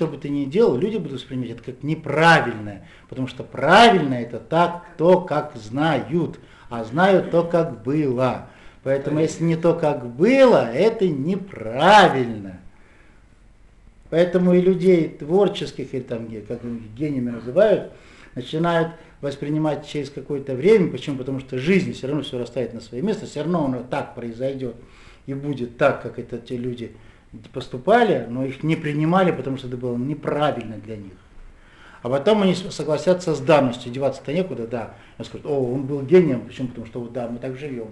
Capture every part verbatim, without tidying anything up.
что бы ты ни делал, люди будут воспринимать это как неправильное. Потому что правильное это так, то, как знают. А знают то, как было. Поэтому если не то, как было, это неправильно. Поэтому и людей творческих, или там, как гениями называют, начинают воспринимать через какое-то время. Почему? Потому что жизнь все равно все расставит на свое место, все равно оно так произойдет и будет так, как это те люди поступали, но их не принимали, потому что это было неправильно для них. А потом они согласятся с данностью, деваться-то некуда, да. Они скажут, о, он был гением, почему? Потому что вот да, мы так живем.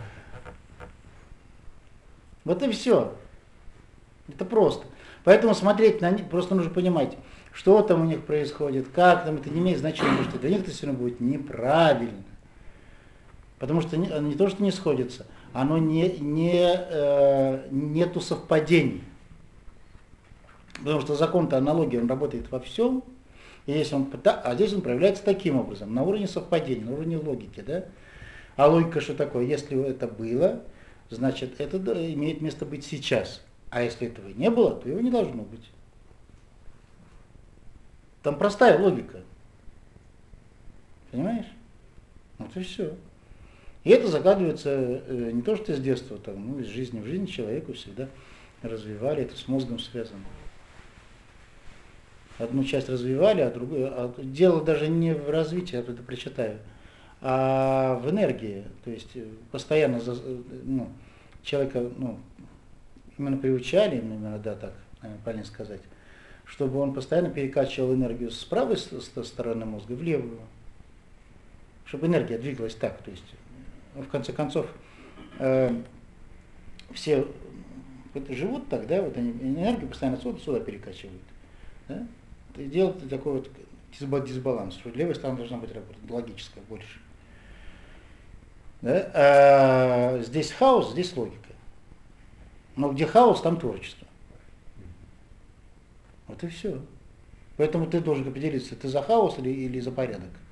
Вот и все. Это просто. Поэтому смотреть на них, просто нужно понимать, что там у них происходит, как там, это не имеет значения, потому что для них это все равно будет неправильно. Потому что не, не то, что не сходится, оно не, не, э, нету совпадений. Потому что закон-то аналогии, он работает во всем, и если он, а здесь он проявляется таким образом, на уровне совпадения, на уровне логики. Да? А логика что такое? Если это было, значит это имеет место быть сейчас. А если этого не было, то его не должно быть. Там простая логика. Понимаешь? Вот и все. И это закладывается э, не то, что из детства, там, ну, из жизни в жизнь человеку всегда развивали, это с мозгом связано. Одну часть развивали, а другую. А дело даже не в развитии, я это прочитаю, а в энергии. То есть постоянно ну, человека ну, именно приучали, именно, да, так, наверное, правильно сказать, чтобы он постоянно перекачивал энергию с правой стороны мозга в левую. Чтобы энергия двигалась так. То есть, в конце концов, э, все вот живут так, да, вот они энергию постоянно сюда, сюда перекачивают. Да? И делают такой вот дисбаланс, что левая сторона должна быть работать, логическая больше. Да? А здесь хаос, здесь логика. Но где хаос, там творчество. Вот и все. Поэтому ты должен определиться, ты за хаос или, или за порядок.